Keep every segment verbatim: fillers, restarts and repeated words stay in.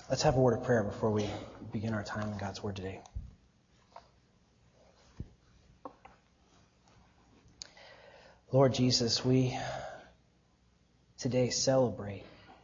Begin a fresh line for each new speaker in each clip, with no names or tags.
Let's have a word of prayer before we begin our time in God's Word today. Lord Jesus, we today celebrate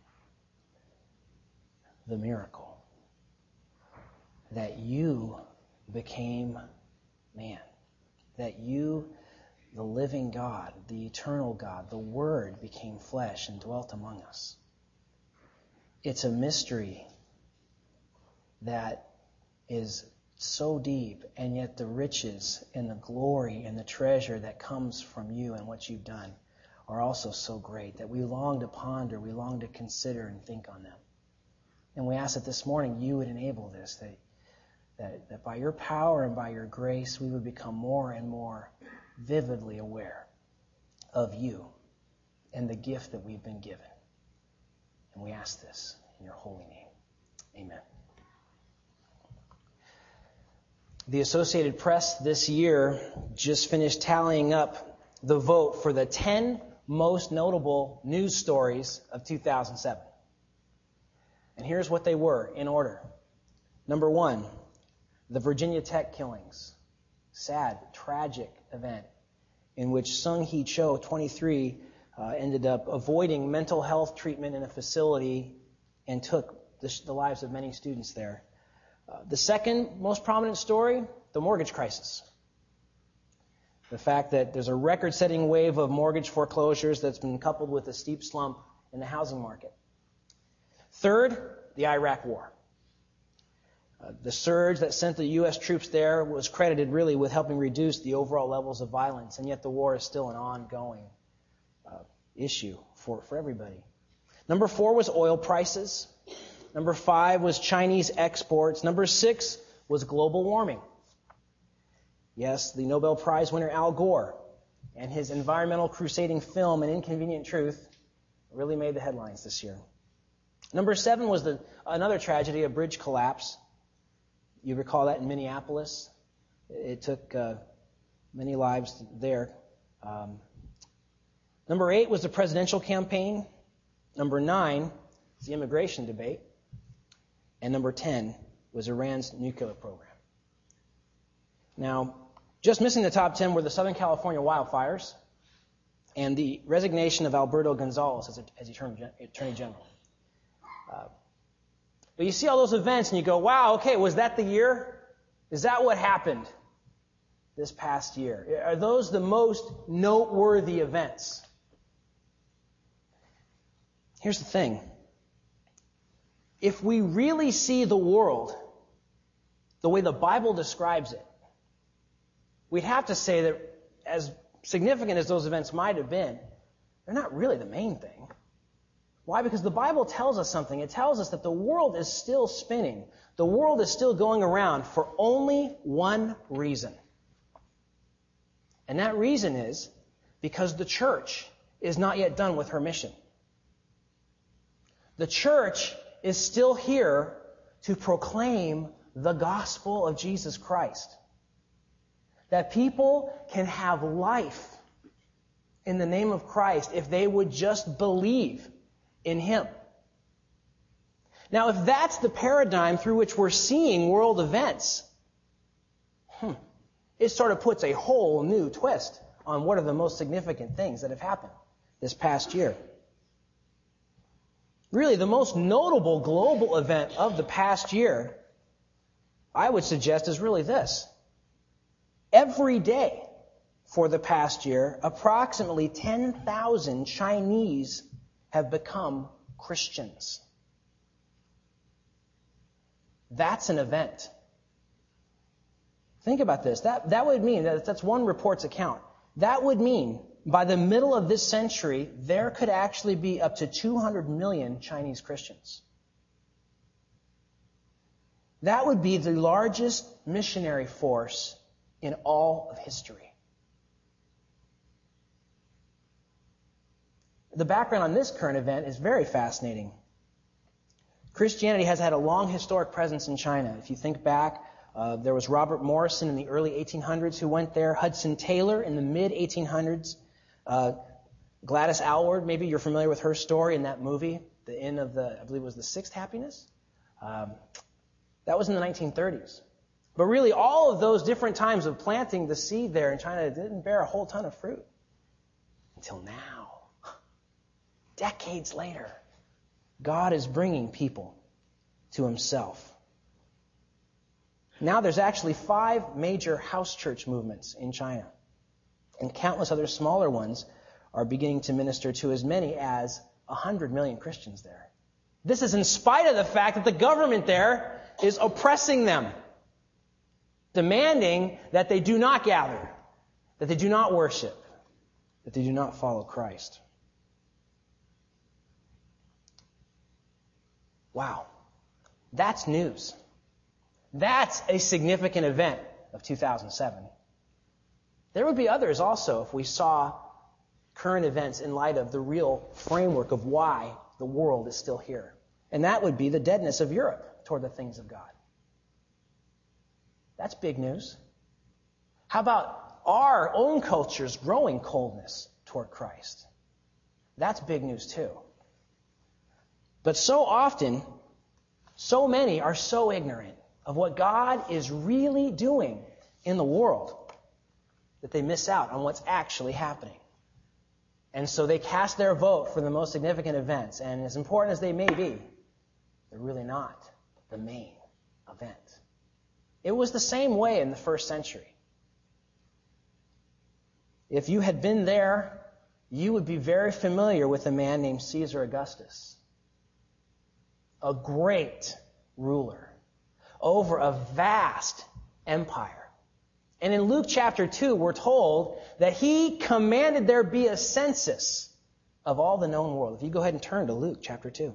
the miracle that you became man, that you, the living God, the eternal God, the Word became flesh and dwelt among us. It's a mystery that is so deep, and yet the riches and the glory and the treasure that comes from you and what you've done are also so great that we long to ponder, we long to consider and think on them. And we ask that this morning you would enable this, that, that, that by your power and by your grace we would become more and more vividly aware of you and the gift that we've been given. And we ask this in your holy name. Amen. The Associated Press this year just finished tallying up the vote for the ten most notable news stories of two thousand seven. And here's what they were in order. Number one, the Virginia Tech killings. Sad, tragic event in which Sung Hee Cho, twenty-three, uh, ended up avoiding mental health treatment in a facility and took the, the lives of many students there. Uh, the second most prominent story, the mortgage crisis. The fact that there's a record-setting wave of mortgage foreclosures that's been coupled with a steep slump in the housing market. Third, the Iraq War. Uh, the surge that sent the U S troops there was credited really with helping reduce the overall levels of violence, and yet the war is still an ongoing uh, issue for, for everybody. Number four was oil prices. Number five was Chinese exports. Number six was global warming. Yes, the Nobel Prize winner Al Gore and his environmental crusading film, An Inconvenient Truth, really made the headlines this year. Number seven was the, another tragedy, a bridge collapse. You recall that in Minneapolis. It took uh, many lives there. Um, number eight was the presidential campaign. Number nine was the immigration debate. And number ten was Iran's nuclear program. Now, just missing the top ten were the Southern California wildfires and the resignation of Alberto Gonzales as, a, as Attorney General. Uh, but you see all those events and you go, wow, okay, was that the year? Is that what happened this past year? Are those the most noteworthy events? Here's the thing. If we really see the world the way the Bible describes it, we'd have to say that as significant as those events might have been, they're not really the main thing. Why? Because the Bible tells us something. It tells us that the world is still spinning. The world is still going around for only one reason. And that reason is because the church is not yet done with her mission. The church is still here to proclaim the gospel of Jesus Christ. That people can have life in the name of Christ if they would just believe in Him. Now, if that's the paradigm through which we're seeing world events, hmm, it sort of puts a whole new twist on what are the most significant things that have happened this past year. Really, the most notable global event of the past year, I would suggest, is really this. Every day for the past year, approximately ten thousand Chinese have become Christians. That's an event. Think about this. That, that would mean, that, that's one report's account. That would mean by the middle of this century, there could actually be up to two hundred million Chinese Christians. That would be the largest missionary force in all of history. The background on this current event is very fascinating. Christianity has had a long historic presence in China. If you think back, uh, there was Robert Morrison in the early eighteen hundreds who went there, Hudson Taylor in the mid eighteen hundreds, uh, Gladys Aylward, maybe you're familiar with her story in that movie, The Inn of the, I believe it was The Sixth Happiness. Um, that was in the nineteen thirties. But really, all of those different times of planting the seed there in China didn't bear a whole ton of fruit. Until now. Decades later, God is bringing people to himself. Now there's actually five major house church movements in China. And countless other smaller ones are beginning to minister to as many as one hundred million Christians there. This is in spite of the fact that the government there is oppressing them, demanding that they do not gather, that they do not worship, that they do not follow Christ. Wow. That's news. That's a significant event of two thousand seven. There would be others also if we saw current events in light of the real framework of why the world is still here. And that would be the deadness of Europe toward the things of God. That's big news. How about our own culture's growing coldness toward Christ? That's big news too. But so often, so many are so ignorant of what God is really doing in the world that they miss out on what's actually happening. And so they cast their vote for the most significant events, and as important as they may be, they're really not the main event. It was the same way in the first century. If you had been there, you would be very familiar with a man named Caesar Augustus. A great ruler over a vast empire. And in Luke chapter two, we're told that he commanded there be a census of all the known world. If you go ahead and turn to Luke chapter two.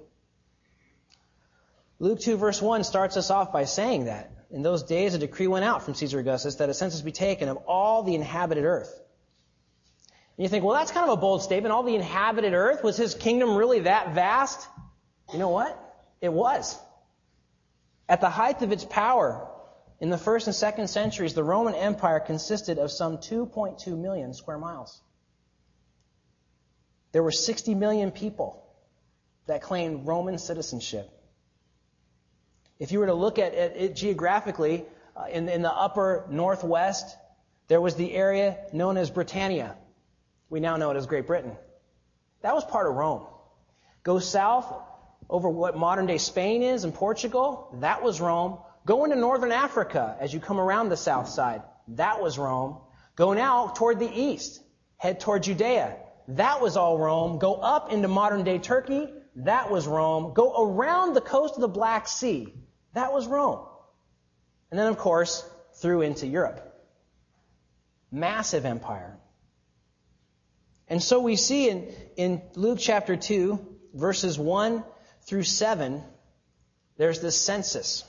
Luke two verse one starts us off by saying that in those days a decree went out from Caesar Augustus that a census be taken of all the inhabited earth. And you think, well, that's kind of a bold statement. All the inhabited earth? Was his kingdom really that vast? You know what? It was. At the height of its power, in the first and second centuries, the Roman Empire consisted of some two point two million square miles. There were sixty million people that claimed Roman citizenship. If you were to look at it geographically, uh, in, in the upper northwest, there was the area known as Britannia. We now know it as Great Britain. That was part of Rome. Go south over what modern-day Spain is and Portugal, that was Rome. Go into northern Africa as you come around the south side, that was Rome. Go now toward the east, head toward Judea, that was all Rome. Go up into modern-day Turkey, that was Rome. Go around the coast of the Black Sea, that was Rome. And then, of course, through into Europe. Massive empire. And so we see in, in Luke chapter two, verses one through seven, there's this census.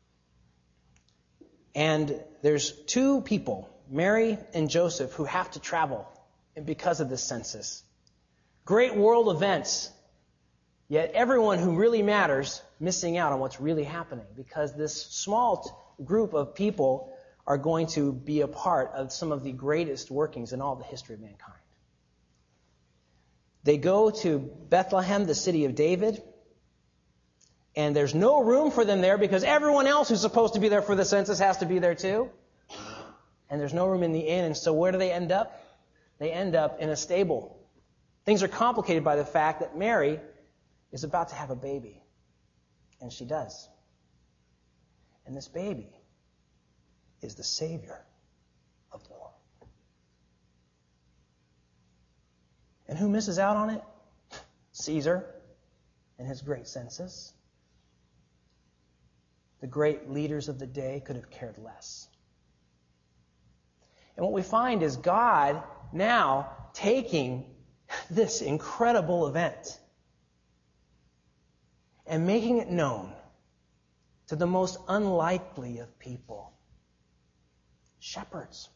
And there's two people, Mary and Joseph, who have to travel because of this census. Great world events, yet everyone who really matters missing out on what's really happening because this small group of people are going to be a part of some of the greatest workings in all the history of mankind. They go to Bethlehem, the city of David, and there's no room for them there because everyone else who's supposed to be there for the census has to be there too. And there's no room in the inn, and so where do they end up? They end up in a stable. Things are complicated by the fact that Mary is about to have a baby. And she does. And this baby is the Savior of the world. And who misses out on it? Caesar and his great census. The great leaders of the day could have cared less. And what we find is God now taking this incredible event and making it known to the most unlikely of people. Shepherds.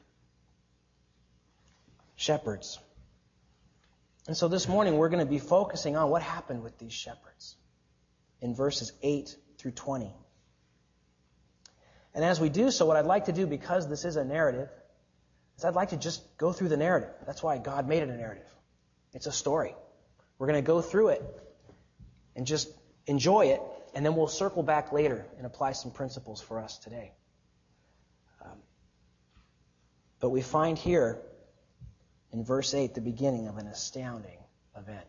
Shepherds. And so this morning we're going to be focusing on what happened with these shepherds in verses eight through twenty. And as we do so, what I'd like to do, because this is a narrative, is I'd like to just go through the narrative. That's why God made it a narrative. It's a story. We're going to go through it and just enjoy it And then we'll circle back later and apply some principles for us today. Um, but we find here in verse eight the beginning of an astounding event.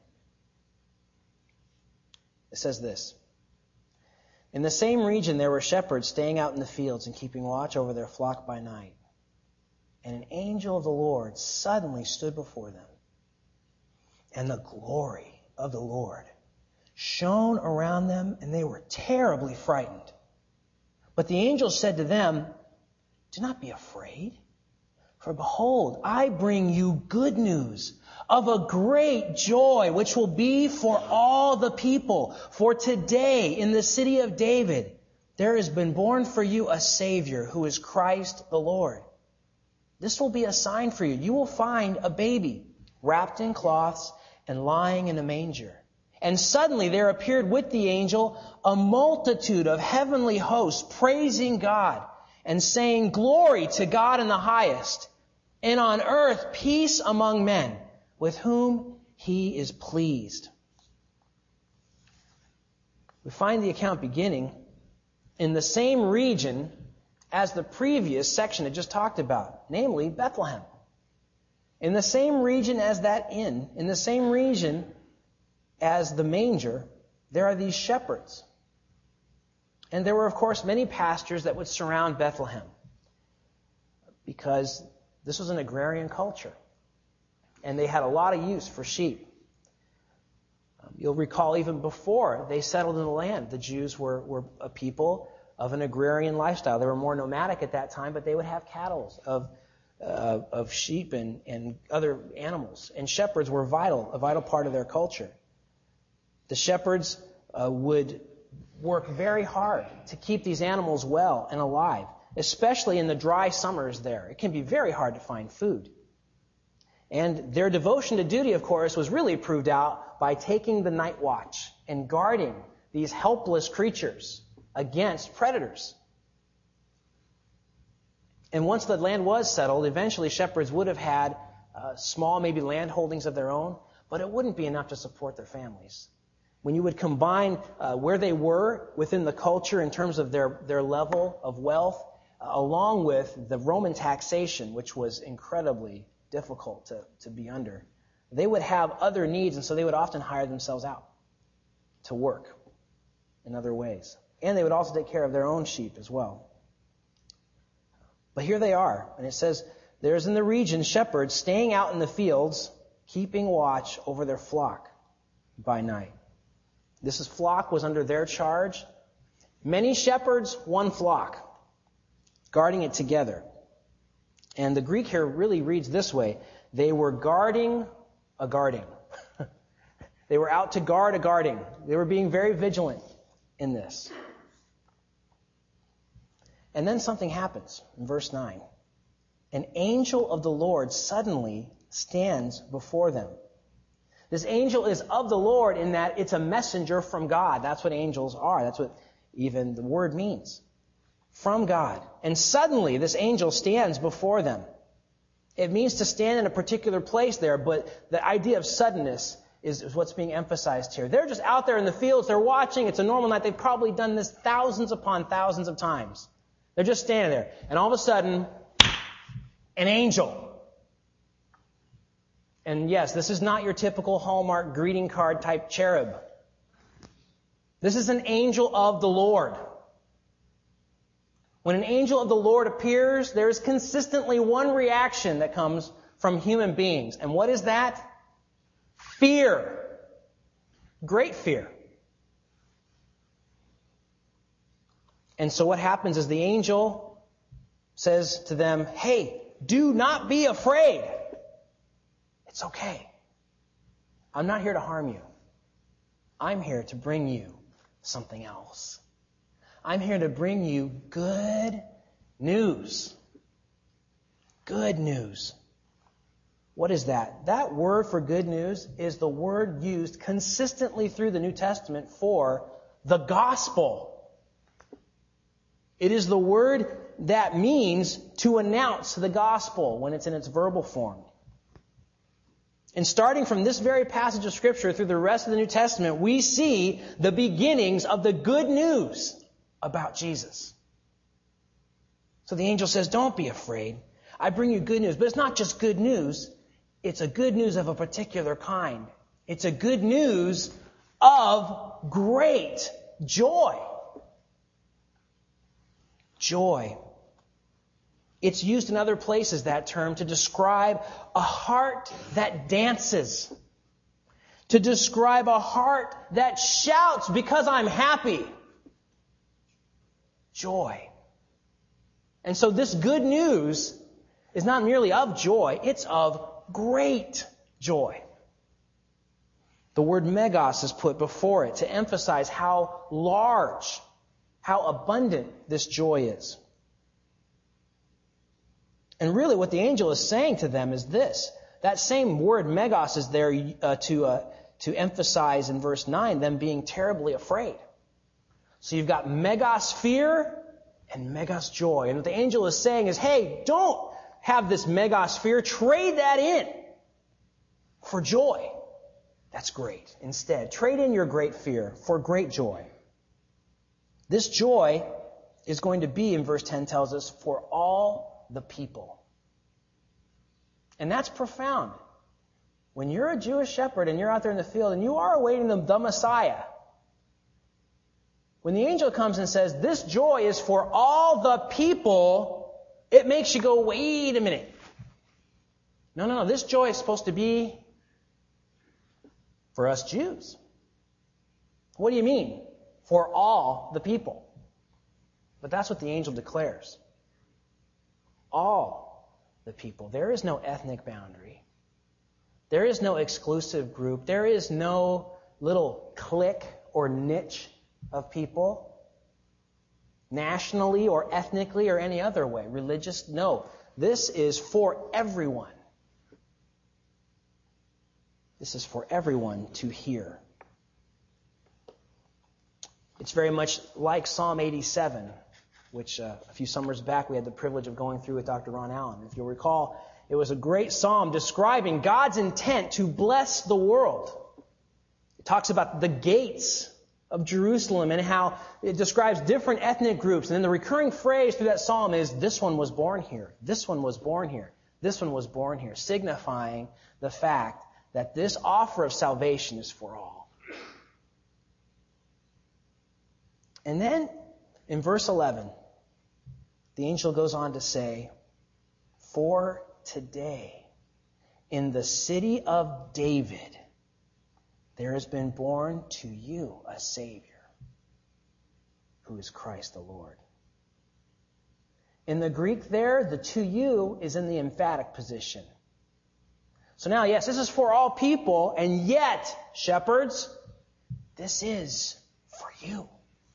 It says this: "In the same region there were shepherds staying out in the fields and keeping watch over their flock by night. And an angel of the Lord suddenly stood before them. And the glory of the Lord shone around them, and they were terribly frightened. But the angel said to them, 'Do not be afraid. For behold, I bring you good news of a great joy, which will be for all the people. For today in the city of David there has been born for you a Savior, who is Christ the Lord. This will be a sign for you. You will find a baby wrapped in cloths and lying in a manger.' And suddenly there appeared with the angel a multitude of heavenly hosts, praising God and saying, 'Glory to God in the highest, and on earth peace among men with whom he is pleased.'" We find the account beginning in the same region as the previous section had just talked about, namely Bethlehem. In the same region as that inn, in the same region as the manger, there are these shepherds. And there were, of course, many pastures that would surround Bethlehem, because this was an agrarian culture, and they had a lot of use for sheep. Um, you'll recall even before they settled in the land, the Jews were, were a people of an agrarian lifestyle. They were more nomadic at that time, but they would have cattle, of uh, of sheep and, and other animals. And shepherds were vital, a vital part of their culture. The shepherds uh, would work very hard to keep these animals well and alive, especially in the dry summers there. It can be very hard to find food. And their devotion to duty, of course, was really proved out by taking the night watch and guarding these helpless creatures against predators. And once the land was settled, eventually shepherds would have had uh, small, maybe land holdings of their own, but it wouldn't be enough to support their families. When you would combine uh, where they were within the culture in terms of their, their level of wealth, uh, along with the Roman taxation, which was incredibly difficult to, to be under, they would have other needs, and so they would often hire themselves out to work in other ways. And they would also take care of their own sheep as well. But here they are, and it says, "There's in the region shepherds staying out in the fields, keeping watch over their flock by night." This is, flock was under their charge. Many shepherds, one flock, guarding it together. And the Greek here really reads this way: they were guarding a guarding. They were out to guard a guarding. They were being very vigilant in this. And then something happens in verse nine. An angel of the Lord suddenly stands before them. This angel is of the Lord in that it's a messenger from God. That's what angels are. That's what even the word means. From God. And suddenly this angel stands before them. It means to stand in a particular place there, but the idea of suddenness is, is what's being emphasized here. They're just out there in the fields. They're watching. It's a normal night. They've probably done this thousands upon thousands of times. They're just standing there. And all of a sudden, an angel. And yes, this is not your typical Hallmark greeting card type cherub. This is an angel of the Lord. When an angel of the Lord appears, there is consistently one reaction that comes from human beings. And what is that? Fear. Great fear. And so what happens is the angel says to them, "Hey, do not be afraid. It's okay. I'm not here to harm you. I'm here to bring you something else. I'm here to bring you good news." Good news. What is that? That word for good news is the word used consistently through the New Testament for the gospel. It is the word that means to announce the gospel when it's in its verbal form. And starting from this very passage of Scripture through the rest of the New Testament, we see the beginnings of the good news about Jesus. So the angel says, don't be afraid. I bring you good news. But it's not just good news. It's a good news of a particular kind. It's a good news of great joy. Joy. It's used in other places, that term, to describe a heart that dances. To describe a heart that shouts because I'm happy. Joy. And so this good news is not merely of joy, it's of great joy. The word megas is put before it to emphasize how large, how abundant this joy is. And really what the angel is saying to them is this. That same word megas is there uh, to uh, to emphasize in verse nine them being terribly afraid. So you've got megas fear and megas joy. And what the angel is saying is, hey, don't have this megas fear. Trade that in for joy. That's great. Instead, trade in your great fear for great joy. This joy is going to be, in verse ten tells us, for all the people. And that's profound. When you're a Jewish shepherd and you're out there in the field and you are awaiting the, the Messiah, when the angel comes and says, this joy is for all the people, it makes you go, wait a minute. No, no, no. This joy is supposed to be for us Jews. What do you mean? For all the people. But that's what the angel declares. All the people. There is no ethnic boundary. There is no exclusive group. There is no little clique or niche of people, nationally or ethnically or any other way. Religious, no. This is for everyone. This is for everyone to hear. It's very much like Psalm eighty-seven, which uh, a few summers back we had the privilege of going through with Doctor Ron Allen. If you'll recall, it was a great psalm describing God's intent to bless the world. It talks about the gates of Jerusalem and how it describes different ethnic groups. And then the recurring phrase through that psalm is, this one was born here, this one was born here, this one was born here, signifying the fact that this offer of salvation is for all. And then in verse eleven, the angel goes on to say, for today, in the city of David, there has been born to you a Savior, who is Christ the Lord. In the Greek there, the to you is in the emphatic position. So now, yes, this is for all people, and yet, shepherds, this is for you.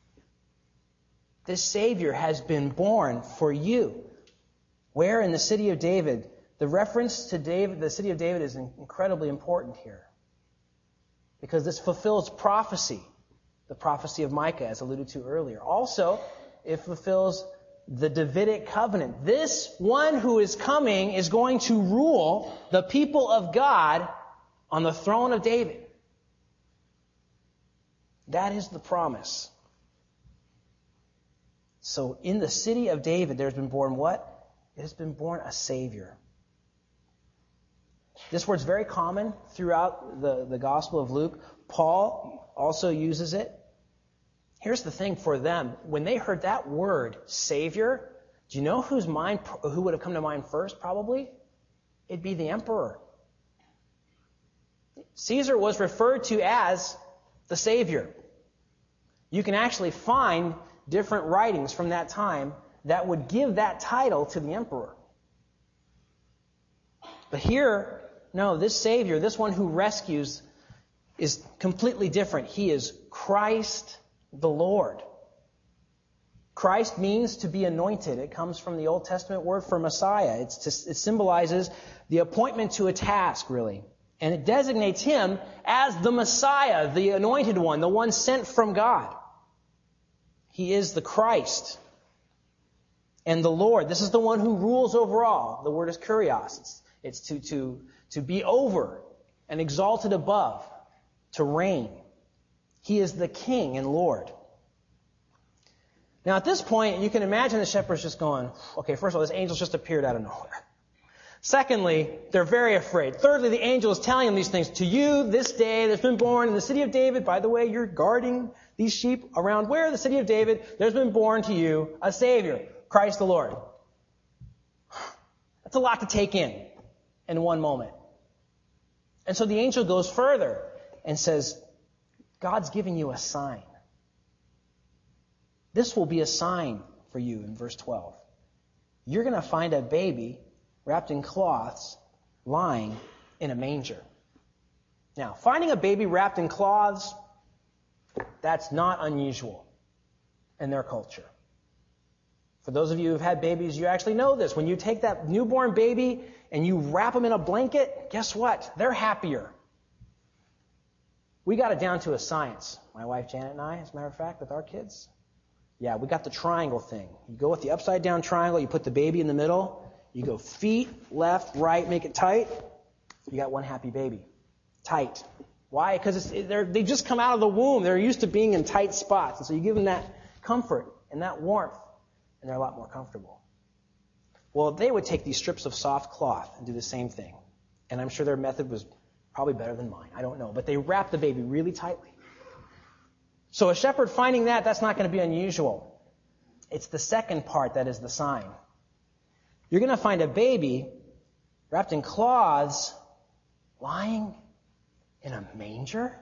This Savior has been born for you. Where? In the city of David. The reference to David, the city of David, is incredibly important here. Because this fulfills prophecy. The prophecy of Micah, as alluded to earlier. Also, it fulfills the Davidic covenant. This one who is coming is going to rule the people of God on the throne of David. That is the promise. So in the city of David, there's been born what? It has been born a Savior. This word's very common throughout the, the Gospel of Luke. Paul also uses it. Here's the thing for them. When they heard that word, Savior, do you know whose mind, who would have come to mind first, probably? It'd be the emperor. Caesar was referred to as the Savior. You can actually find different writings from that time that would give that title to the emperor. But here, no, this Savior, this one who rescues, is completely different. He is Christ the Lord. Christ means to be anointed. It comes from the Old Testament word for Messiah. It's just, it symbolizes the appointment to a task, really. And it designates him as the Messiah, the anointed one, the one sent from God. He is the Christ and the Lord. This is the one who rules over all. The word is kurios. It's, it's to, to, to be over and exalted above to reign. He is the King and Lord. Now at this point, you can imagine the shepherds just going, okay, first of all, this angel just appeared out of nowhere. Secondly, they're very afraid. Thirdly, the angel is telling them these things. To you, this day, there's been born in the city of David. By the way, you're guarding these sheep around where? The city of David. There's been born to you a Savior, Christ the Lord. That's a lot to take in in one moment. And so the angel goes further and says, God's giving you a sign. This will be a sign for you in verse twelve. You're going to find a baby wrapped in cloths, lying in a manger. Now, finding a baby wrapped in cloths, that's not unusual in their culture. For those of you who've had babies, you actually know this. When you take that newborn baby and you wrap them in a blanket, guess what? They're happier. We got it down to a science. My wife Janet and I, as a matter of fact, with our kids. Yeah, we got the triangle thing. You go with the upside down triangle, you put the baby in the middle, you go feet, left, right, make it tight. You got one happy baby. Tight. Why? Because it's, they're, they just come out of the womb. They're used to being in tight spots. And so you give them that comfort and that warmth, and they're a lot more comfortable. Well, they would take these strips of soft cloth and do the same thing. And I'm sure their method was probably better than mine. I don't know. But they wrap the baby really tightly. So a shepherd finding that, that's not going to be unusual. It's the second part that is the sign. You're going to find a baby wrapped in cloths lying in a manger.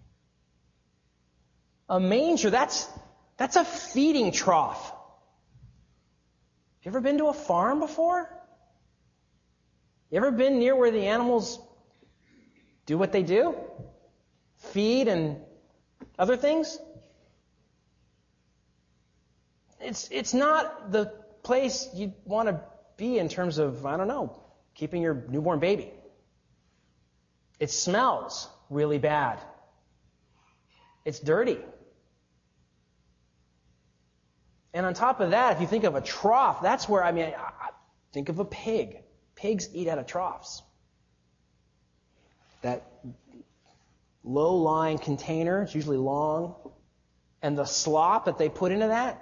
A manger, that's, that's a feeding trough. You ever been to a farm before? You ever been near where the animals do what they do? Feed and other things? It's, it's not the place you want to be in terms of, I don't know, keeping your newborn baby. It smells really bad. It's dirty. And on top of that, if you think of a trough, that's where, I mean, I, I think of a pig. Pigs eat out of troughs. That low-lying container, it's usually long, and the slop that they put into that.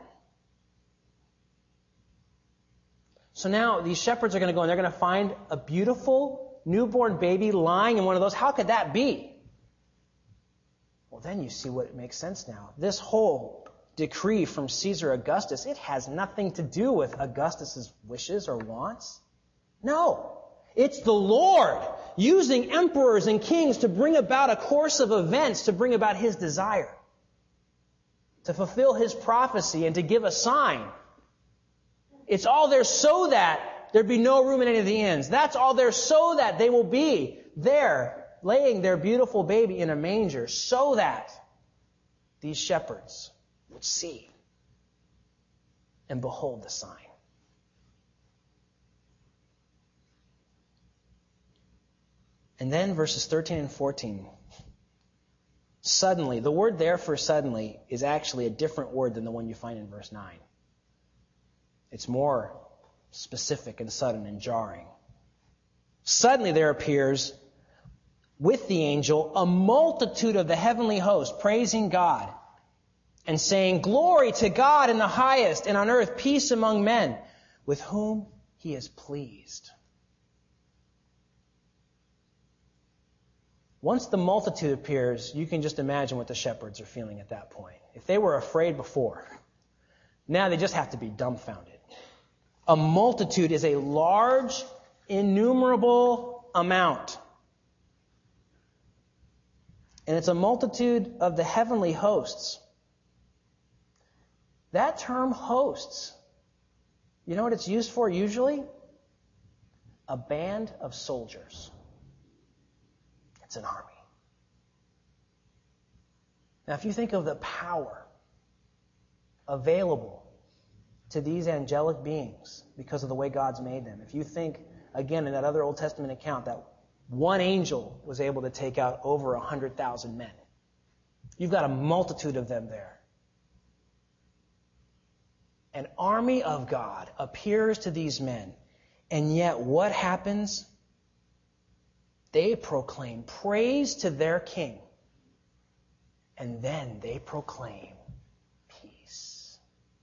So now these shepherds are going to go and they're going to find a beautiful newborn baby lying in one of those. How could that be? Well, then you see what makes sense now. This whole decree from Caesar Augustus, it has nothing to do with Augustus's wishes or wants. No. It's the Lord using emperors and kings to bring about a course of events, to bring about His desire, to fulfill His prophecy and to give a sign. It's all there so that there'd be no room in any of the inns. That's all there so that they will be there, laying their beautiful baby in a manger, so that these shepherds would see and behold the sign. And then verses thirteen and fourteen. Suddenly, the word there for suddenly is actually a different word than the one you find in verse nine. It's more specific and sudden and jarring. Suddenly there appears with the angel a multitude of the heavenly host praising God and saying, "Glory to God in the highest, and on earth peace among men with whom He is pleased." Once the multitude appears, you can just imagine what the shepherds are feeling at that point. If they were afraid before, now they just have to be dumbfounded. A multitude is a large, innumerable amount. And it's a multitude of the heavenly hosts. That term hosts, you know what it's used for usually? A band of soldiers. It's an army. Now, if you think of the power available to these angelic beings because of the way God's made them, if you think, again, in that other Old Testament account, that one angel was able to take out over one hundred thousand men. You've got a multitude of them there. An army of God appears to these men, and yet what happens? They proclaim praise to their king. And then they proclaim peace.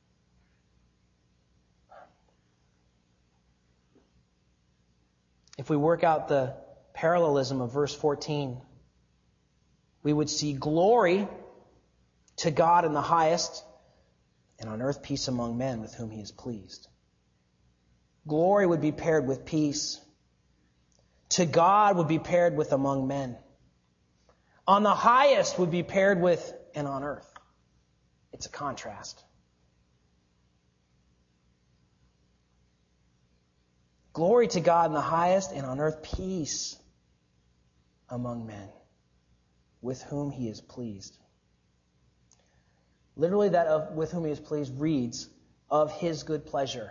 If we work out the parallelism of verse fourteen, we would see glory to God in the highest, and on earth peace among men with whom he is pleased. Glory would be paired with peace. To God would be paired with among men. On the highest would be paired with and on earth. It's a contrast. Glory to God in the highest, and on earth peace among men with whom he is pleased. Literally, that of with whom he is pleased reads, of his good pleasure.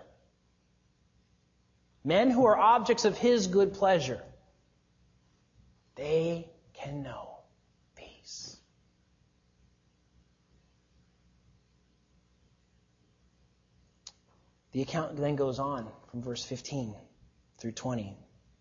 Men who are objects of his good pleasure, they can know peace. The account then goes on from verse fifteen through twenty.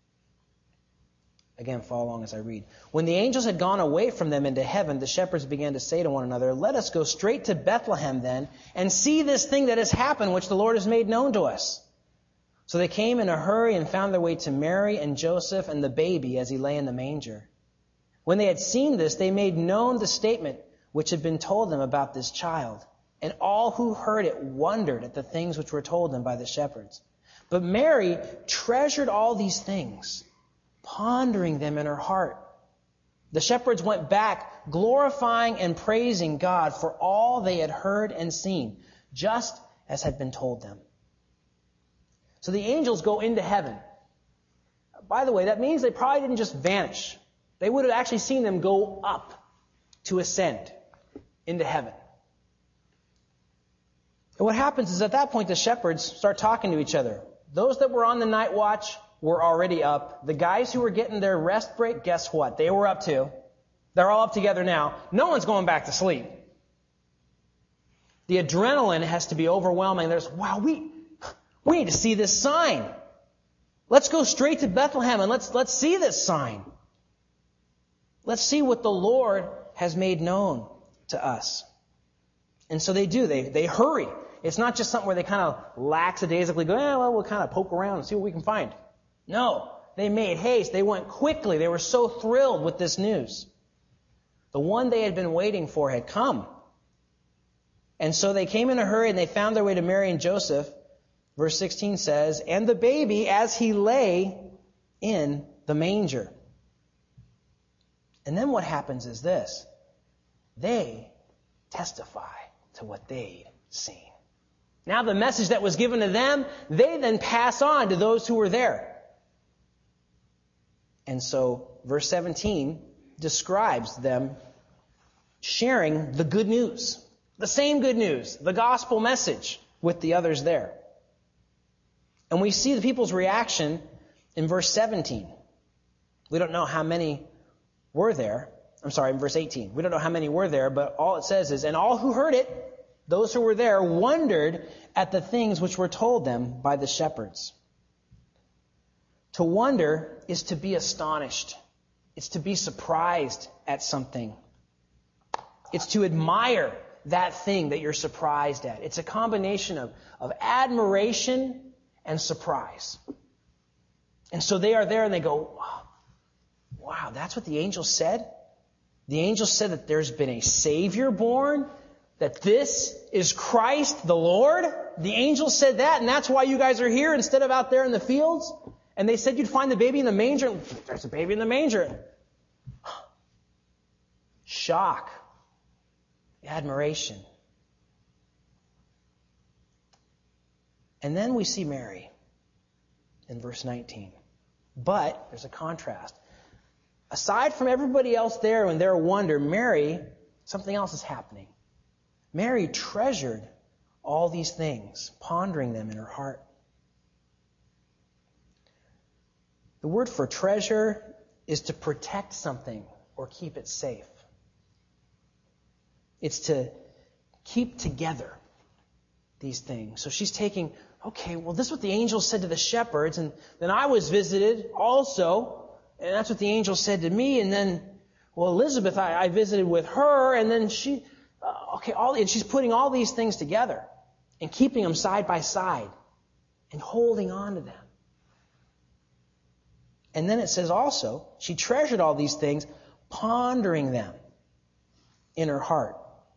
Again, follow along as I read. When the angels had gone away from them into heaven, the shepherds began to say to one another, "Let us go straight to Bethlehem then, and see this thing that has happened, which the Lord has made known to us." So they came in a hurry and found their way to Mary and Joseph and the baby as he lay in the manger. When they had seen this, they made known the statement which had been told them about this child. And all who heard it wondered at the things which were told them by the shepherds. But Mary treasured all these things, pondering them in her heart. The shepherds went back, glorifying and praising God for all they had heard and seen, just as had been told them. So the angels go into heaven. By the way, that means they probably didn't just vanish. They would have actually seen them go up to ascend into heaven. And what happens is at that point, the shepherds start talking to each other. Those that were on the night watch were already up. The guys who were getting their rest break, guess what? They were up too. They're all up together now. No one's going back to sleep. The adrenaline has to be overwhelming. There's, wow, we, we need to see this sign. Let's go straight to Bethlehem and let's, let's see this sign. Let's see what the Lord has made known to us. And so they do. They, they hurry. It's not just something where they kind of lackadaisically go, eh, well, we'll kind of poke around and see what we can find. No, they made haste. They went quickly. They were so thrilled with this news. The one they had been waiting for had come. And so they came in a hurry and they found their way to Mary and Joseph. Verse sixteen says, and the baby as he lay in the manger. And then what happens is this. They testify to what they'd seen. Now the message that was given to them, they then pass on to those who were there. And so verse seventeen describes them sharing the good news. The same good news, the gospel message with the others there. And we see the people's reaction in verse seventeen. We don't know how many were there. I'm sorry, in verse eighteen. We don't know how many were there, but all it says is, and all who heard it, those who were there, wondered at the things which were told them by the shepherds. To wonder is to be astonished. It's to be surprised at something. It's to admire that thing that you're surprised at. It's a combination of, of admiration and surprise. And so they are there and they go, wow, that's what the angel said? The angel said that there's been a Savior born, that this is Christ the Lord. The angel said that, and that's why you guys are here instead of out there in the fields. And they said you'd find the baby in the manger. There's a baby in the manger. Shock. Admiration. And then we see Mary in verse nineteen. But there's a contrast. Aside from everybody else there and their wonder, Mary, something else is happening. Mary treasured all these things, pondering them in her heart. The word for treasure is to protect something or keep it safe. It's to keep together these things. So she's taking, okay, well, this is what the angel said to the shepherds, and then I was visited also and that's what the angel said to me. And then, well, Elizabeth, I, I visited with her, and then she, uh, okay, all, and she's putting all these things together and keeping them side by side and holding on to them. And then it says also, she treasured all these things, pondering them in her heart.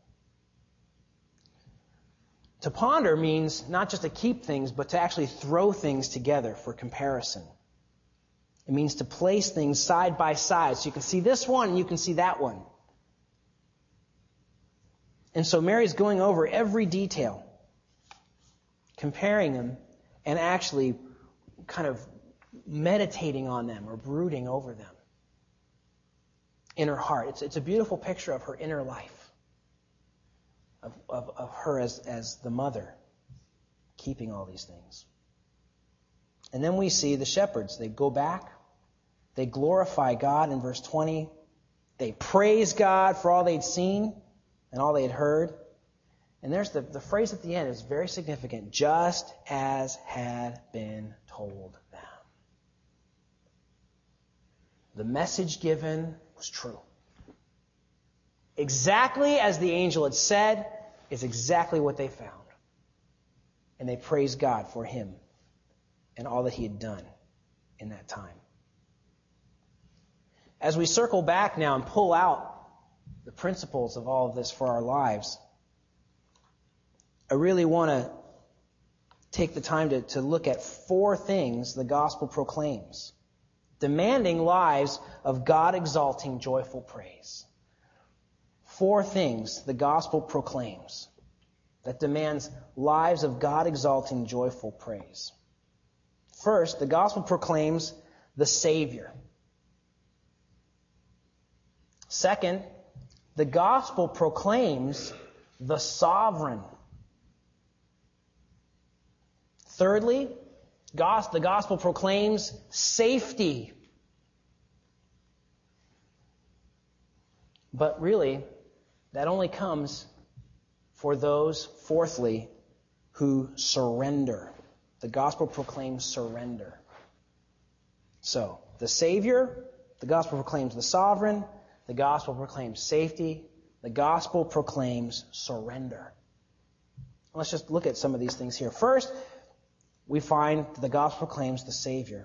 To ponder means not just to keep things, but to actually throw things together for comparison. It means to place things side by side. So you can see this one and you can see that one. And so Mary's going over every detail, comparing them, and actually kind of meditating on them or brooding over them in her heart. It's, it's a beautiful picture of her inner life. Of, of, of her as, as the mother, keeping all these things. And then we see the shepherds. They go back. They glorify God in verse twenty. They praise God for all they'd seen and all they had heard. And there's the, the phrase at the end is very significant. Just as had been told them. The message given was true. Exactly as the angel had said is exactly what they found. And they praised God for him and all that he had done in that time. As we circle back now and pull out the principles of all of this for our lives, I really want to take the time to, to look at four things the gospel proclaims, demanding lives of God-exalting, joyful praise. Four things the gospel proclaims that demands lives of God-exalting, joyful praise. First, the gospel proclaims the Savior. Second, the gospel proclaims the Sovereign. Thirdly, the gospel proclaims safety. But really, that only comes for those, fourthly, who surrender. The gospel proclaims surrender. So, the Savior, the gospel proclaims the Sovereign, the gospel proclaims safety, the gospel proclaims surrender. Let's just look at some of these things here. First, we find that the gospel proclaims the Savior.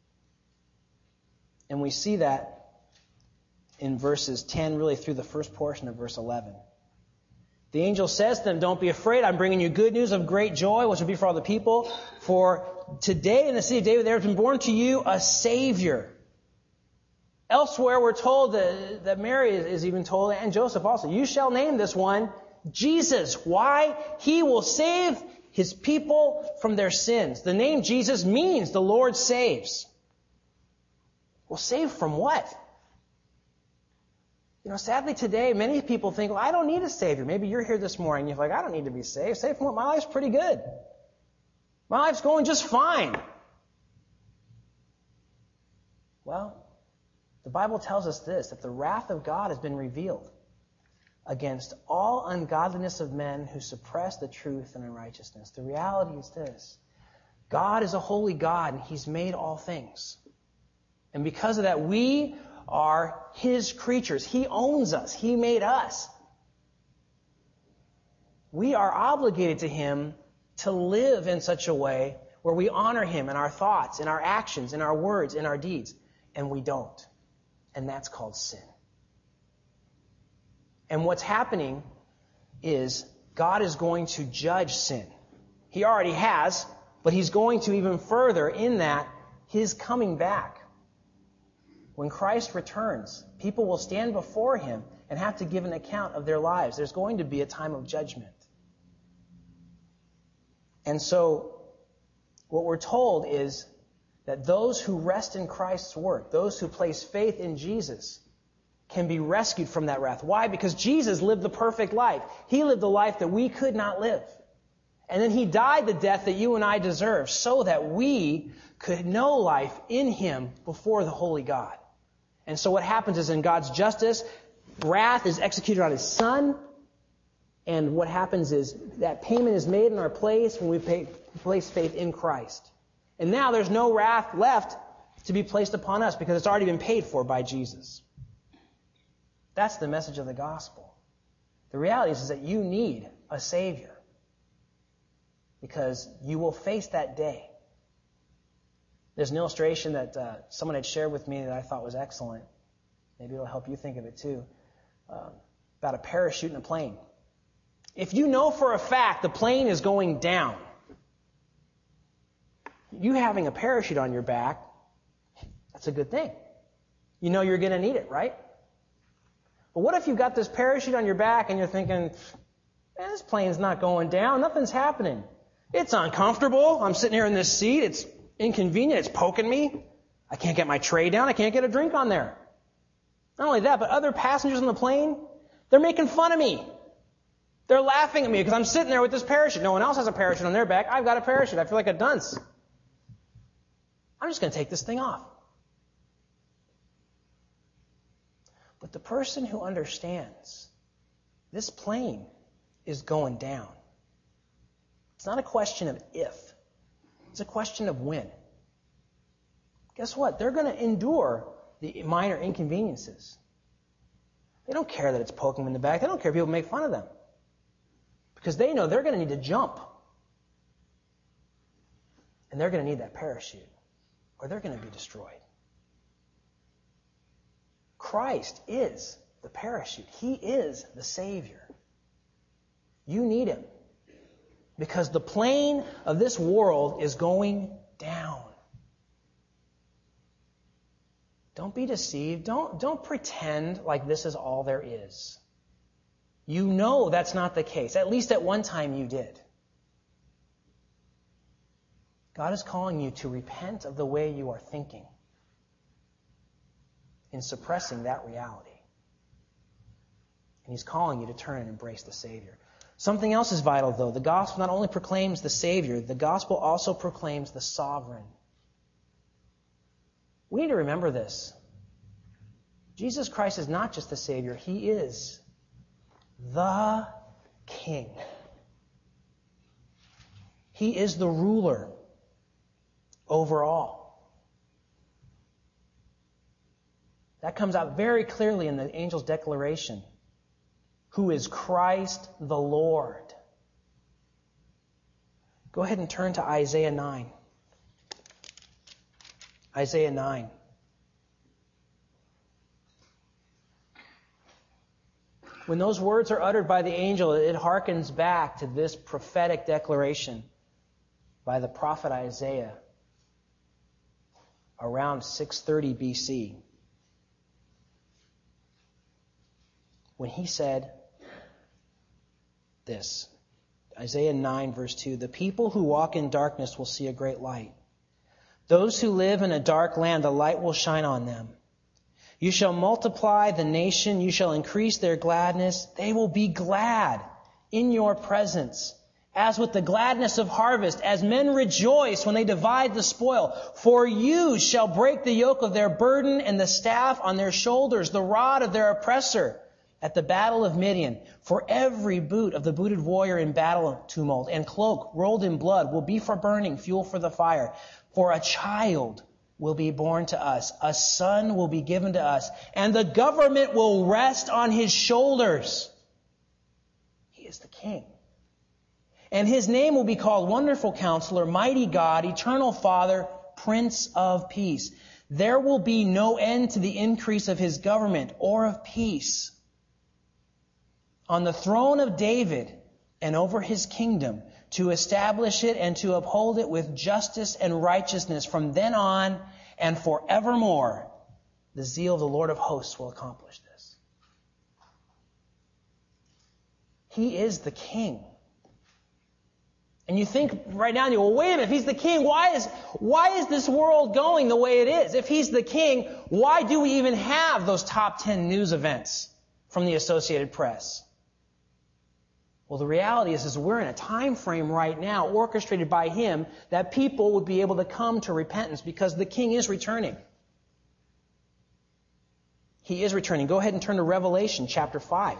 And we see that in verses ten, really through the first portion of verse eleven. The angel says to them, don't be afraid, I'm bringing you good news of great joy, which will be for all the people. For today in the city of David there has been born to you a Savior. Elsewhere we're told that, that Mary is, is even told, and Joseph also, you shall name this one Jesus. Why? He will save his people from their sins. The name Jesus means the Lord saves. Well, save from what? You know, sadly today, many people think, well, I don't need a Savior. Maybe you're here this morning and you're like, I don't need to be saved. Saved from what? My life's pretty good. My life's going just fine. Well, the Bible tells us this, that the wrath of God has been revealed against all ungodliness of men who suppress the truth and unrighteousness. The reality is this. God is a holy God and He's made all things. And because of that, we are His creatures. He owns us. He made us. We are obligated to Him to live in such a way where we honor Him in our thoughts, in our actions, in our words, in our deeds. And we don't. And that's called sin. And what's happening is God is going to judge sin. He already has, but He's going to even further in that His coming back. When Christ returns, people will stand before Him and have to give an account of their lives. There's going to be a time of judgment. And so, what we're told is that those who rest in Christ's work, those who place faith in Jesus, can be rescued from that wrath. Why? Because Jesus lived the perfect life. He lived the life that we could not live. And then He died the death that you and I deserve so that we could know life in Him before the holy God. And so what happens is in God's justice, wrath is executed on His Son. And what happens is that payment is made in our place when we pay, place faith in Christ. And now there's no wrath left to be placed upon us because it's already been paid for by Jesus. That's the message of the gospel. The reality is, is that you need a Savior because you will face that day. There's an illustration that uh, someone had shared with me that I thought was excellent. Maybe it'll help you think of it too. Um, about a parachute in a plane. If you know for a fact the plane is going down, you having a parachute on your back, that's a good thing. You know you're going to need it, right? But what if you've got this parachute on your back and you're thinking, man, this plane's not going down. Nothing's happening. It's uncomfortable. I'm sitting here in this seat. It's inconvenient. It's poking me. I can't get my tray down. I can't get a drink on there. Not only that, but other passengers on the plane, they're making fun of me. They're laughing at me because I'm sitting there with this parachute. No one else has a parachute on their back. I've got a parachute. I feel like a dunce. I'm just going to take this thing off. But the person who understands this plane is going down. It's not a question of if. It's a question of when. Guess what? They're going to endure the minor inconveniences. They don't care that it's poking them in the back. They don't care if people make fun of them. Because they know they're going to need to jump. And they're going to need that parachute. Or they're going to be destroyed. Christ is the parachute. He is the Savior. You need Him. Because the plane of this world is going down. Don't be deceived. Don't, don't pretend like this is all there is. You know that's not the case. At least at one time you did. God is calling you to repent of the way you are thinking in suppressing that reality. And He's calling you to turn and embrace the Savior. Something else is vital, though. The gospel not only proclaims the Savior, the gospel also proclaims the sovereign. We need to remember this. Jesus Christ is not just the Savior. He is the King. He is the ruler over all. That comes out very clearly in the angel's declaration. Who is Christ the Lord. Go ahead and turn to Isaiah nine. Isaiah nine. When those words are uttered by the angel, it harkens back to this prophetic declaration by the prophet Isaiah around six thirty B C. When he said this, Isaiah nine verse two, the people who walk in darkness will see a great light. Those who live in a dark land, the light will shine on them. You shall multiply the nation, you shall increase their gladness. They will be glad in your presence, as with the gladness of harvest, as men rejoice when they divide the spoil. For you shall break the yoke of their burden and the staff on their shoulders, the rod of their oppressor. At the battle of Midian, for every boot of the booted warrior in battle tumult and cloak rolled in blood will be for burning, fuel for the fire. For a child will be born to us, a son will be given to us, and the government will rest on his shoulders. He is the King. And his name will be called Wonderful Counselor, Mighty God, Eternal Father, Prince of Peace. There will be no end to the increase of his government or of peace. On the throne of David and over his kingdom, to establish it and to uphold it with justice and righteousness from then on and forevermore. The zeal of the Lord of hosts will accomplish this. He is the King. And you think right now, you go, well, wait a minute, if He's the King, why is, why is this world going the way it is? If He's the King, why do we even have those top ten news events from the Associated Press? Well, the reality is, is we're in a time frame right now orchestrated by Him that people would be able to come to repentance because the King is returning. He is returning. Go ahead and turn to Revelation chapter five.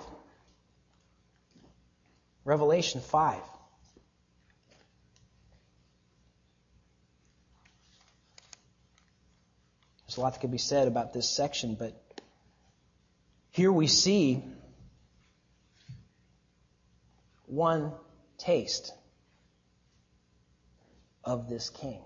Revelation five. There's a lot that could be said about this section, but here we see one taste of this king.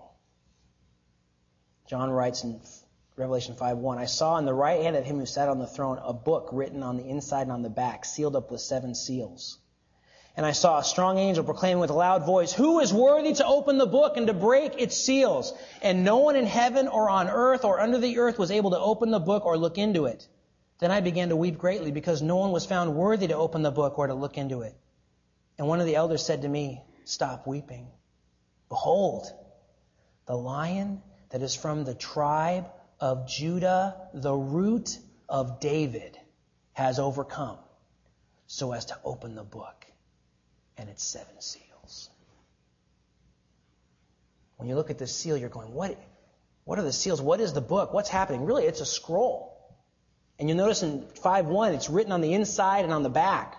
John writes in Revelation five one, I saw in the right hand of him who sat on the throne a book written on the inside and on the back, sealed up with seven seals. And I saw a strong angel proclaiming with a loud voice, who is worthy to open the book and to break its seals? And no one in heaven or on earth or under the earth was able to open the book or look into it. Then I began to weep greatly because no one was found worthy to open the book or to look into it. And one of the elders said to me, stop weeping. Behold, the Lion that is from the tribe of Judah, the root of David, has overcome so as to open the book and its seven seals. When you look at this seal, you're going, what, what are the seals? What is the book? What's happening? Really, it's a scroll. And you'll notice in five one, it's written on the inside and on the back.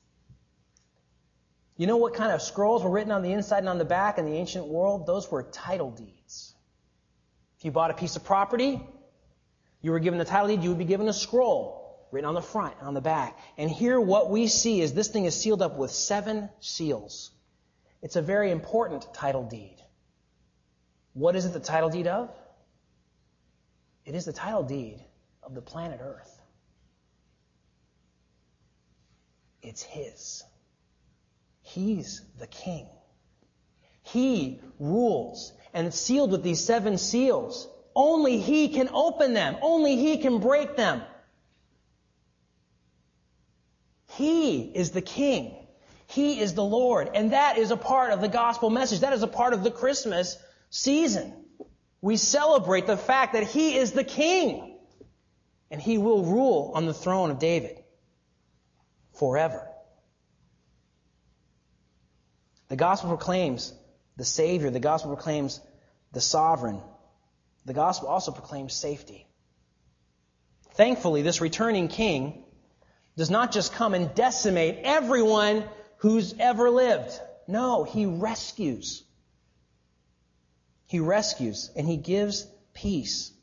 You know what kind of scrolls were written on the inside and on the back in the ancient world? Those were title deeds. If you bought a piece of property, you were given the title deed, you would be given a scroll written on the front and on the back. And here what we see is this thing is sealed up with seven seals. It's a very important title deed. What is it the title deed of? It is the title deed of the planet Earth. It's His. He's the king. He rules. And it's sealed with these seven seals. Only He can open them. Only He can break them. He is the king. He is the Lord. And that is a part of the gospel message. That is a part of the Christmas season. We celebrate the fact that He is the king. And He will rule on the throne of David forever. The gospel proclaims the Savior. The gospel proclaims the sovereign. The gospel also proclaims safety. Thankfully, this returning king does not just come and decimate everyone who's ever lived. No, He rescues. He rescues and He gives peace.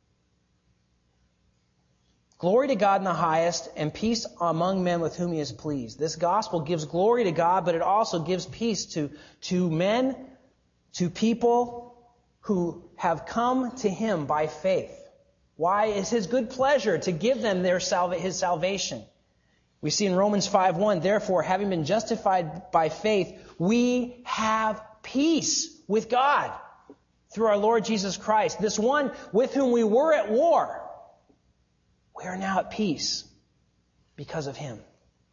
Glory to God in the highest, and peace among men with whom He is pleased. This gospel gives glory to God, but it also gives peace to, to men, to people who have come to Him by faith. Why? It's His good pleasure to give them their salva- His salvation. We see in Romans five one, therefore, having been justified by faith, we have peace with God through our Lord Jesus Christ. This one with whom we were at war, we are now at peace because of Him.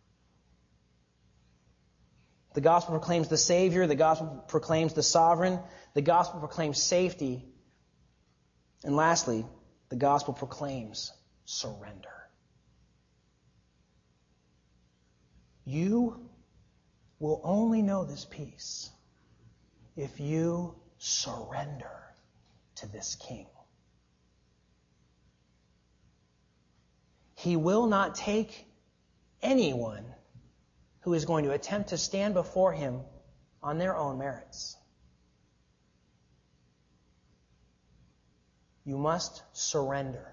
The gospel proclaims the Savior. The gospel proclaims the sovereign. The gospel proclaims safety. And lastly, the gospel proclaims surrender. You will only know this peace if you surrender to this King. He will not take anyone who is going to attempt to stand before Him on their own merits. You must surrender.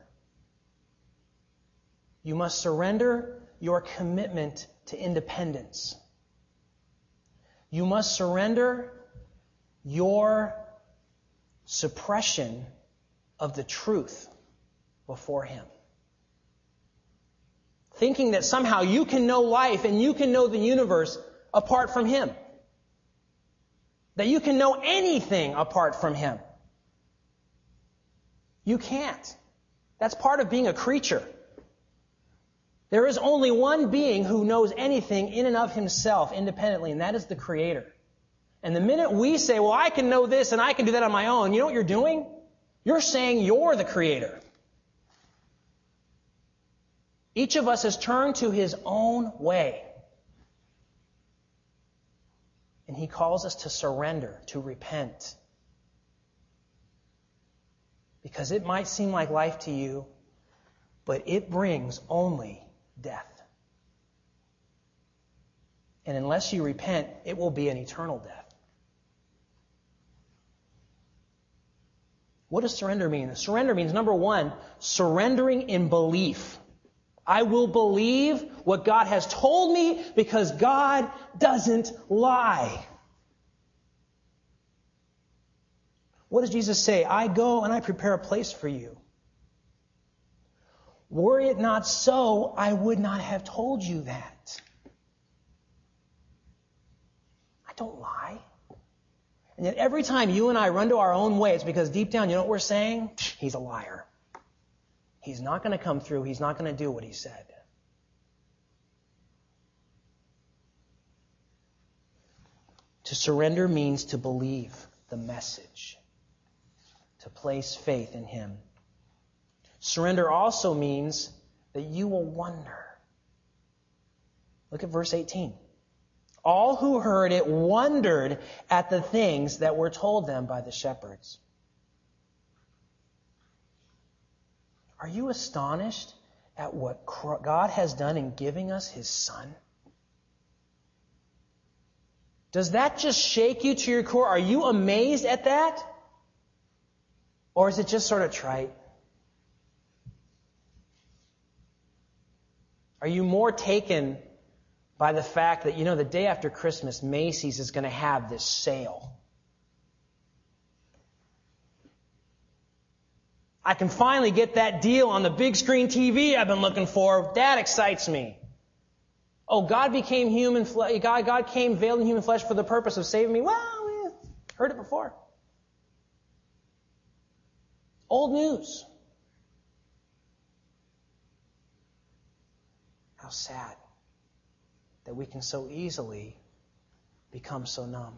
You must surrender your commitment to independence. You must surrender your suppression of the truth before Him. Thinking that somehow you can know life and you can know the universe apart from Him. That you can know anything apart from Him. You can't. That's part of being a creature. There is only one being who knows anything in and of himself independently, and that is the Creator. And the minute we say, well, I can know this and I can do that on my own, you know what you're doing? You're saying you're the Creator. Each of us has turned to his own way. And He calls us to surrender, to repent. Because it might seem like life to you, but it brings only death. And unless you repent, it will be an eternal death. What does surrender mean? Surrender means, number one, surrendering in belief. I will believe what God has told me because God doesn't lie. What does Jesus say? I go and I prepare a place for you. Were it not so, I would not have told you that. I don't lie. And yet every time you and I run to our own way, it's because deep down, you know what we're saying? He's a liar. He's not going to come through. He's not going to do what he said. To surrender means to believe the message, to place faith in him. Surrender also means that you will wonder. Look at verse eighteen. All who heard it wondered at the things that were told them by the shepherds. Are you astonished at what God has done in giving us his Son? Does that just shake you to your core? Are you amazed at that? Or is it just sort of trite? Are you more taken by the fact that, you know, the day after Christmas, Macy's is going to have this sale? I can finally get that deal on the big screen T V I've been looking for. That excites me. Oh, God became human flesh. God, God came veiled in human flesh for the purpose of saving me. Well, we heard it before. Old news. How sad that we can so easily become so numb.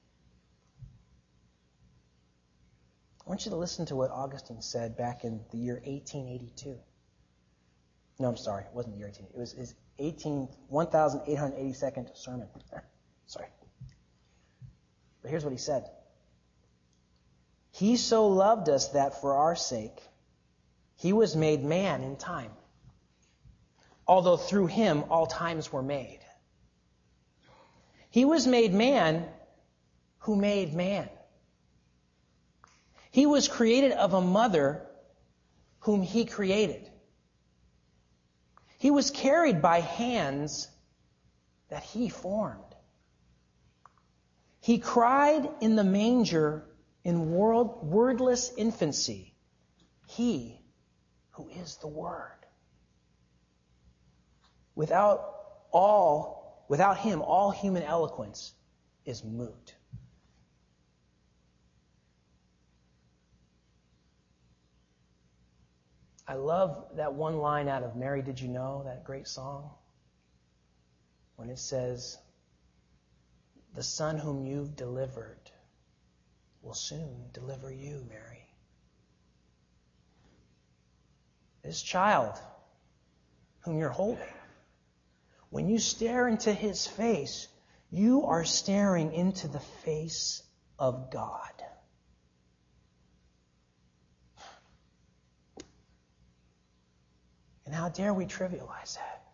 I want you to listen to what Augustine said back in the year eighteen eighty-two. No, I'm sorry. It wasn't the year eighteen. It was his eighteen, eighteen eighty-second sermon. Sorry. But here's what he said. He so loved us that for our sake, he was made man in time. Although through him all times were made. He was made man who made man. He was created of a mother whom he created. He was carried by hands that he formed. He cried in the manger in world, wordless infancy. He who is the Word. Without all, without him, all human eloquence is moot. I love that one line out of Mary, Did You Know, that great song, when it says, the Son whom you've delivered will soon deliver you, Mary. This child whom you're holding, when you stare into his face, you are staring into the face of God. And how dare we trivialize that?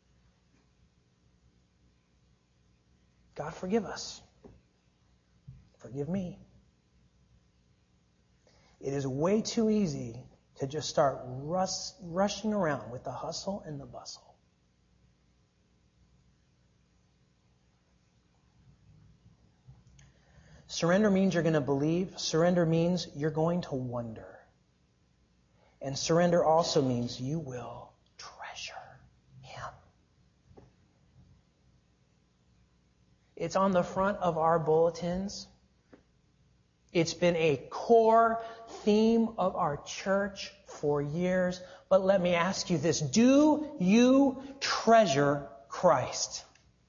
God, forgive us. Forgive me. It is way too easy to just start rush, rushing around with the hustle and the bustle. Surrender means you're going to believe. Surrender means you're going to wonder. And surrender also means you will treasure him. It's on the front of our bulletins. It's been a core theme of our church for years. But let me ask you this. Do you treasure Christ?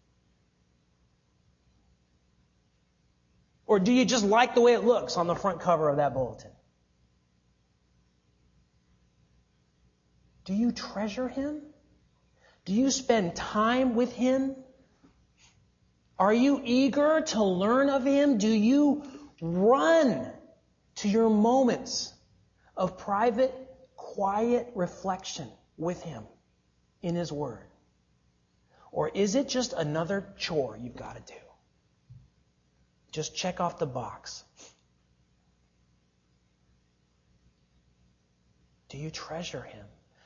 Or do you just like the way it looks on the front cover of that bulletin? Do you treasure him? Do you spend time with him? Are you eager to learn of him? Do you run to your moments of private, quiet reflection with him in his word? Or is it just another chore you've got to do? Just check off the box. Do you treasure him?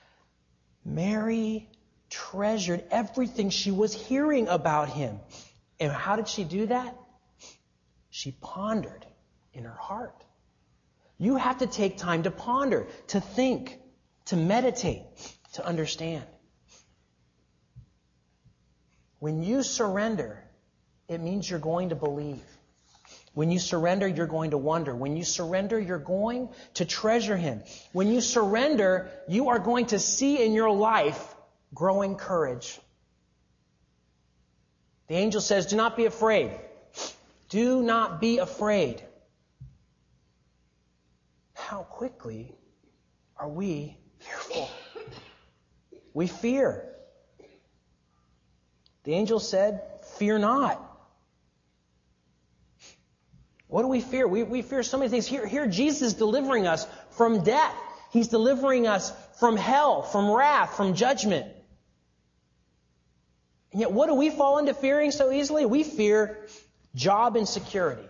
Mary treasured everything she was hearing about him. And how did she do that? She pondered in her heart. You have to take time to ponder, to think, to meditate, to understand. When you surrender, it means you're going to believe. When you surrender, you're going to wonder. When you surrender, you're going to treasure him. When you surrender, you are going to see in your life growing courage. The angel says, do not be afraid. Do not be afraid. How quickly are we fearful? We fear. The angel said, fear not. What do we fear? We, we fear so many things. Here, here Jesus is delivering us from death. He's delivering us from hell, from wrath, from judgment. And yet what do we fall into fearing so easily? We fear job insecurity.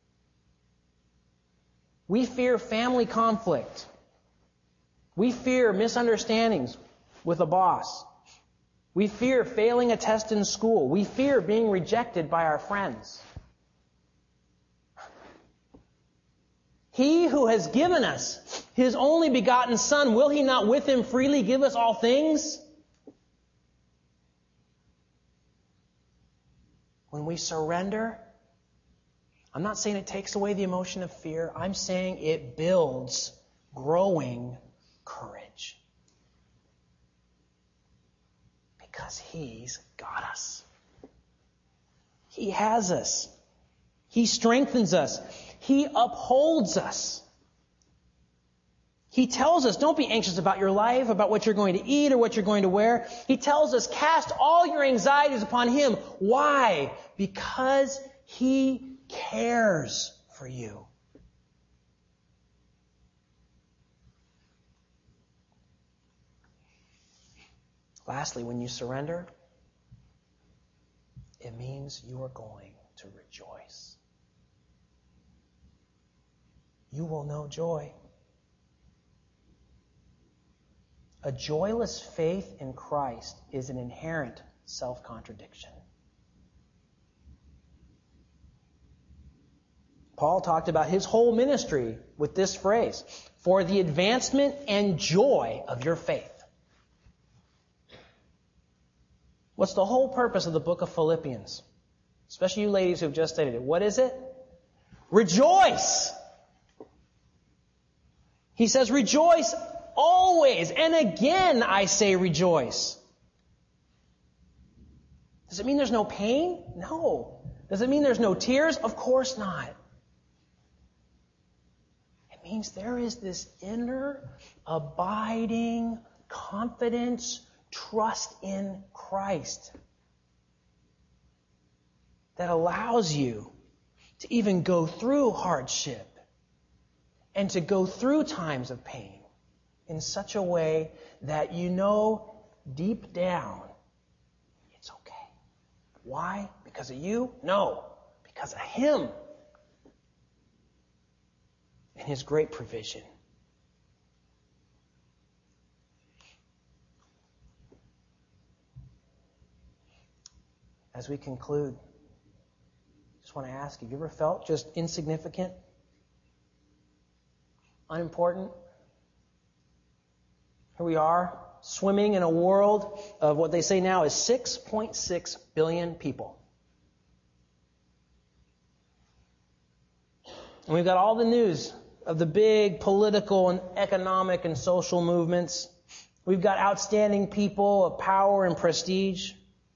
We fear family conflict. We fear misunderstandings with a boss. We fear failing a test in school. We fear being rejected by our friends. He who has given us his only begotten Son, will he not with him freely give us all things? When we surrender, I'm not saying it takes away the emotion of fear. I'm saying it builds growing courage. Because he's got us. He has us. He strengthens us. He upholds us. He tells us, don't be anxious about your life, about what you're going to eat or what you're going to wear. He tells us, cast all your anxieties upon him. Why? Because he cares for you. Lastly, when you surrender, it means you are going to rejoice. You will know joy. A joyless faith in Christ is an inherent self-contradiction. Paul talked about his whole ministry with this phrase, for the advancement and joy of your faith. What's the whole purpose of the book of Philippians? Especially you ladies who've just studied it. What is it? Rejoice! He says, rejoice always. And again, I say rejoice. Does it mean there's no pain? No. Does it mean there's no tears? Of course not. It means there is this inner, abiding confidence, trust in Christ that allows you to even go through hardship and to go through times of pain in such a way that you know deep down it's okay. Why? Because of you? No. Because of him and his great provision. As we conclude, I just want to ask, have you ever felt just insignificant? Unimportant? Here we are, swimming in a world of what they say now is six point six billion people. And we've got all the news of the big political and economic and social movements. We've got outstanding people of power and prestige.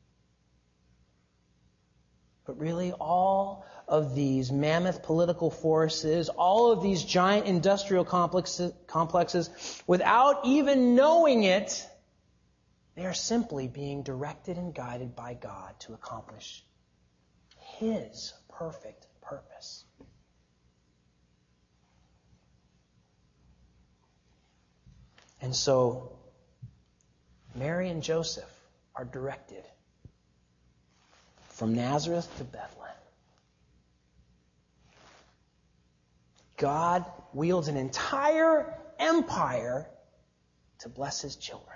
But really, all of these mammoth political forces, all of these giant industrial complexes, complexes, without even knowing it, they are simply being directed and guided by God to accomplish his perfect purpose. And so, Mary and Joseph are directed from Nazareth to Bethlehem. God wields an entire empire to bless his children.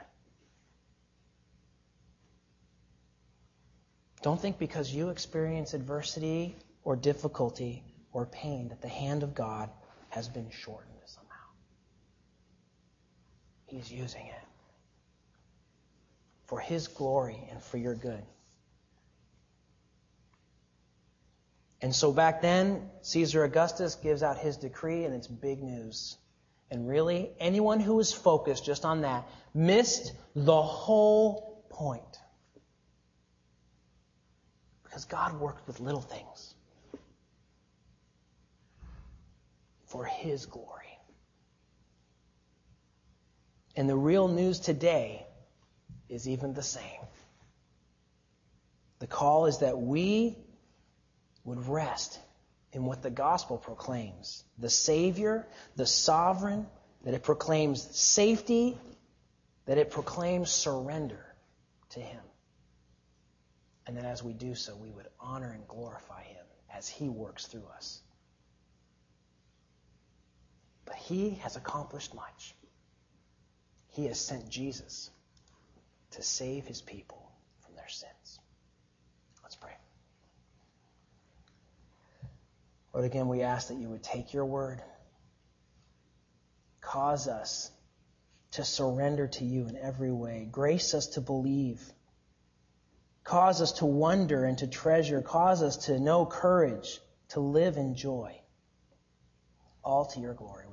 Don't think because you experience adversity or difficulty or pain that the hand of God has been shortened somehow. He's using it for his glory and for your good. And so back then, Caesar Augustus gives out his decree, and it's big news. And really, anyone who was focused just on that missed the whole point. Because God worked with little things for his glory. And the real news today is even the same. The call is that we would rest in what the gospel proclaims. The Savior, the sovereign, that it proclaims safety, that it proclaims surrender to him. And that as we do so, we would honor and glorify him as he works through us. But he has accomplished much. He has sent Jesus to save his people from their sins. Let's pray. Lord, again, we ask that you would take your word, cause us to surrender to you in every way, grace us to believe, cause us to wonder and to treasure, cause us to know courage, to live in joy, all to your glory.